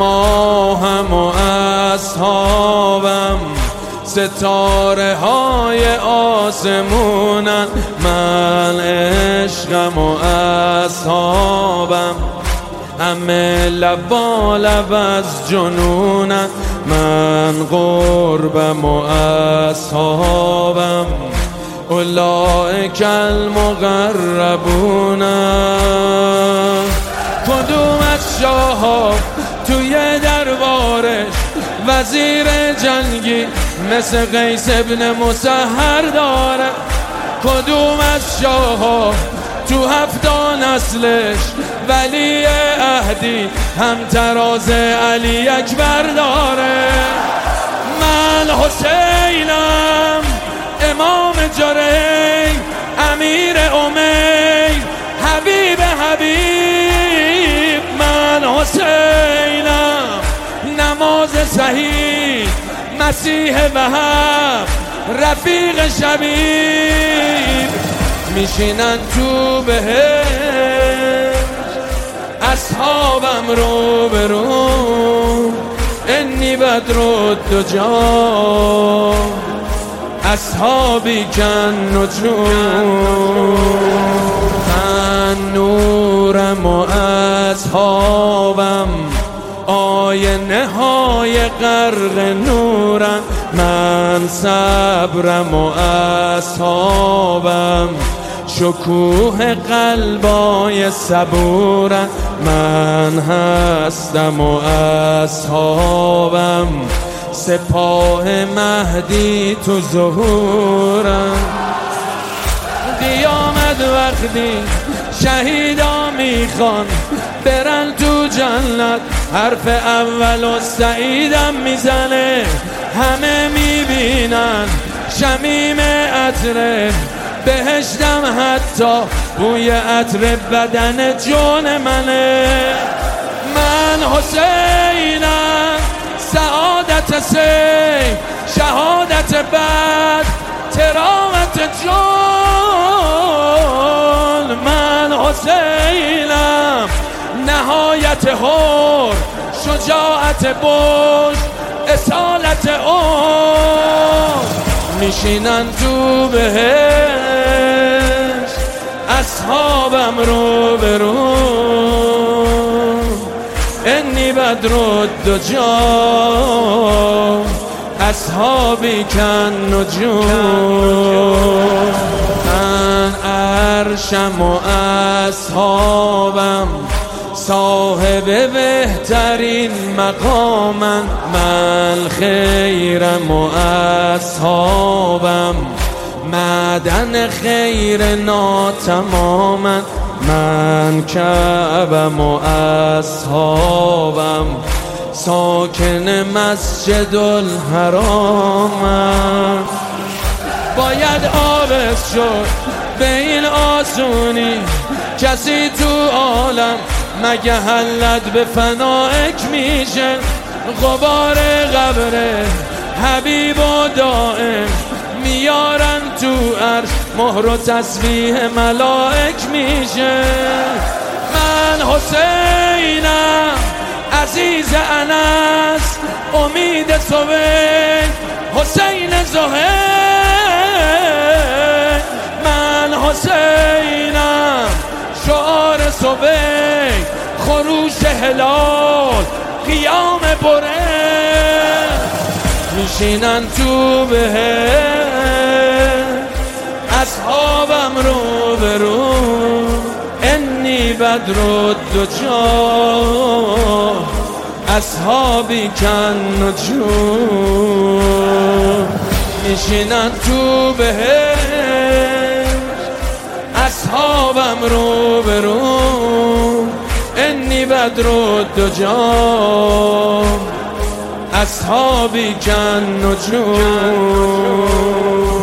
ماهم و اصحابم، ستاره های آسمونن، من عشقم و اصحابم، همه لب با لب از جنونن، من قربم و اصحابم، اولئک المقربون. کدوم از شاه‌ها توی دربارش وزیر جنگی مثل قیس ابن مسهر داره؟ کدوم از شاه‌ها تو 7 نسلش ولی عهدی هم تراز علی اکبر داره؟ من حسینم، امام جری، امیر امیر، حبیب حبیب. من حسینم، نماز صحیح، مسیح وهب، رفیق شبیب. میشینن تو بهشت اصحابم رو برو، انی بدرالدجی اصحابی کن نجوم. من نورم و اصحابم، آینه های غرق نورم، من صبرم و اصحابم، شکوه قلبای صبورم، من هستم و اصحابم، سپاه مهدی تو ظهورم. قیامت وقتی شهیدا میخوان برن تو جنت، حرف اول و سعیدم میزنه، همه میبینن شمیم عطر بهشتم، حتی بوی عطر بدن جون منه. من حسینم، سعادت سی، شهادت بعد، تراوت جون. من حسینم، نهایت حر، شجاعت بوش، اصالت اون. میشینن تو بهشت اصحابم رو برو، انی بدرالدجی اصحابی کن نجوم. من عرشم و اصحابم، صاحب بهترین مقامم، من خیرم و اصحابم، معدن خیر ناتمامم، من کعبم و اصحابم، ساکن مسجد الحرامم. باید آبس شد به این آسونی، کسی تو عالم مگه حلت به فنائک میشه؟ غبار قبر حبیب و دائم میارن تو عرش، مهر و تسبیح ملائک میشه. من حسینم، عزیز انس، امید سوید، حسین زهیر. من حسینم، شعار سوید، خروش هلال، قیام بره. میشینن تو بهشت اصحابم رو برو، انی بدرالدجی اصحابی کن نجوم. میشینن تو بهشت اصحابم رو برو، انی بدرالدجی اصحابی کن نجوم.